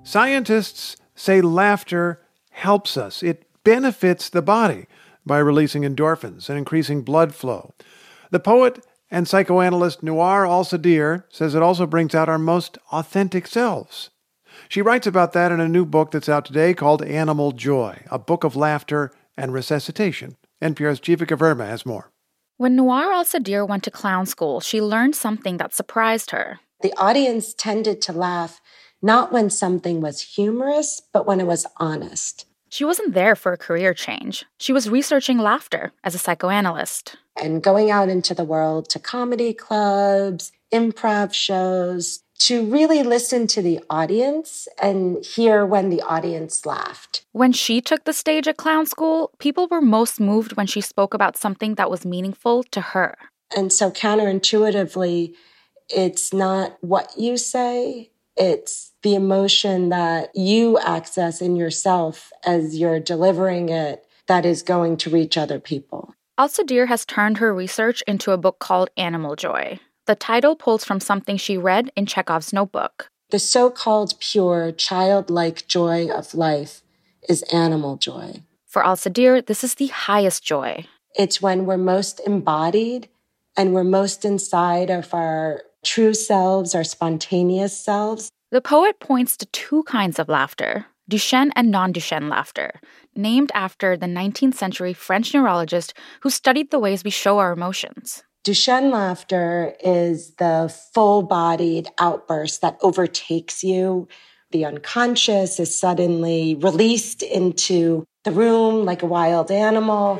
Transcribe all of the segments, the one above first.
Scientists say laughter helps us. It benefits the body by releasing endorphins and increasing blood flow. The poet and psychoanalyst Noor Al-Sadir says it also brings out our most authentic selves. She writes about that in a new book that's out today called Animal Joy, a book of laughter and resuscitation. NPR's Jivika Verma has more. When Noor Al-Sadir went to clown school, she learned something that surprised her. The audience tended to laugh not when something was humorous, but when it was honest. She wasn't there for a career change. She was researching laughter as a psychoanalyst. And going out into the world to comedy clubs, improv shows, to really listen to the audience and hear when the audience laughed. When she took the stage at clown school, people were most moved when she spoke about something that was meaningful to her. And so counterintuitively, it's not what you say, it's the emotion that you access in yourself as you're delivering it that is going to reach other people. Al-Sadir has turned her research into a book called Animal Joy. The title pulls from something she read in Chekhov's notebook. The so-called pure, childlike joy of life is animal joy. For Al-Sadir, this is the highest joy. It's when we're most embodied and we're most inside of our true selves, our spontaneous selves. The poet points to two kinds of laughter, Duchenne and non-Duchenne laughter, named after the 19th century French neurologist who studied the ways we show our emotions. Duchenne laughter is the full-bodied outburst that overtakes you. The unconscious is suddenly released into the room like a wild animal.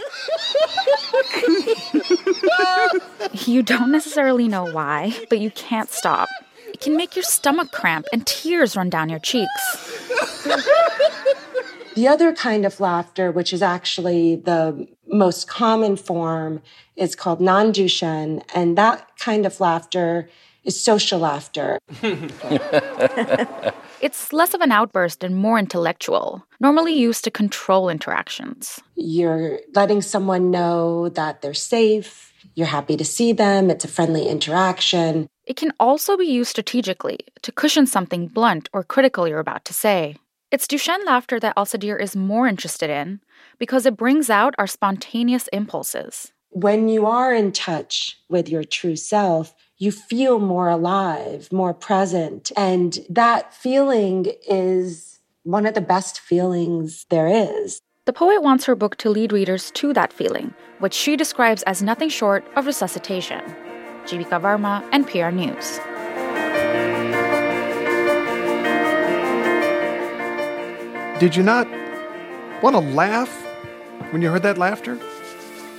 You don't necessarily know why, but you can't stop. It can make your stomach cramp and tears run down your cheeks. The other kind of laughter, which is actually the most common form, is called non-Duchenne, and that kind of laughter is social laughter. It's less of an outburst and more intellectual, normally used to control interactions. You're letting someone know that they're safe, you're happy to see them, it's a friendly interaction. It can also be used strategically to cushion something blunt or critical you're about to say. It's Duchenne laughter that Al-Sadir is more interested in because it brings out our spontaneous impulses. When you are in touch with your true self, you feel more alive, more present. And that feeling is one of the best feelings there is. The poet wants her book to lead readers to that feeling, which she describes as nothing short of resuscitation. Jivika Verma, NPR News. Did you not want to laugh when you heard that laughter?